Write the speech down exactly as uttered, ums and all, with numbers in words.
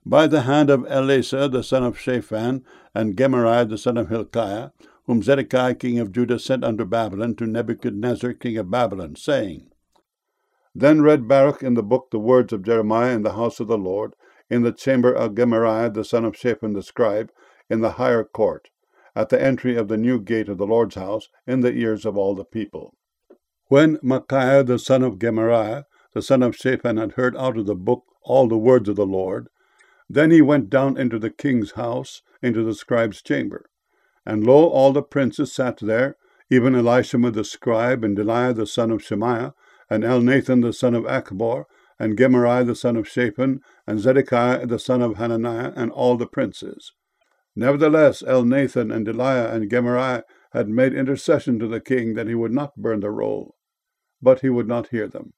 by the hand of Elasah the son of Shaphan, and Gemariah the son of Hilkiah, whom Zedekiah king of Judah sent unto Babylon to Nebuchadnezzar king of Babylon, saying, Then read Baruch in the book the words of Jeremiah in the house of the Lord, in the chamber of Gemariah the son of Shaphan the scribe, in the higher court, at the entry of the new gate of the Lord's house, in the ears of all the people. When Micaiah the son of Gemariah, the son of Shaphan, had heard out of the book all the words of the Lord, then he went down into the king's house, into the scribe's chamber. And lo, all the princes sat there, even Elishama the scribe, and Delaiah the son of Shemaiah, and Elnathan the son of Achbor, and Gemariah the son of Shaphan, and Zedekiah the son of Hananiah, and all the princes. Nevertheless, Elnathan and Delaiah and Gemariah had made intercession to the king that he would not burn the roll, but he would not hear them.